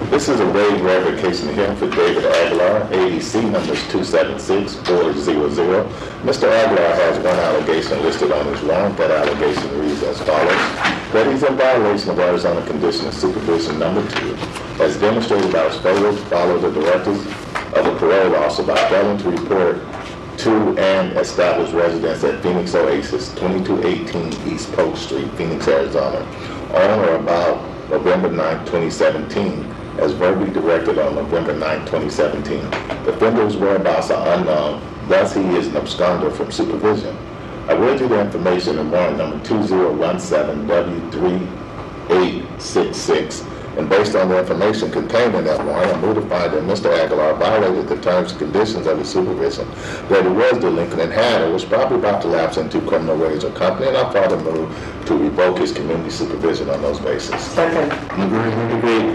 This is a waiver revocation hearing for David Aguilar, ADC numbers 276-400. Mr. Aguilar has one allegation listed on his warrant. That allegation reads as follows: that he's in violation of Arizona Condition of Supervision number 2, as demonstrated by his failure to follow the directives of the parole officer by failing to report to and establish residence at Phoenix Oasis, 2218 East Polk Street, Phoenix, Arizona, on or about November 9, 2017, as verbally directed on November 9, 2017. The offender's whereabouts are unknown, thus he is an absconder from supervision. I read you the information in warrant number 2017W3866, and based on the information contained in that warrant, I move to find that Mr. Aguilar violated the terms and conditions of his supervision, that he was delinquent and had or was probably about to lapse into criminal ways or company, and I further move to revoke his community supervision on those bases. Second. Agreed.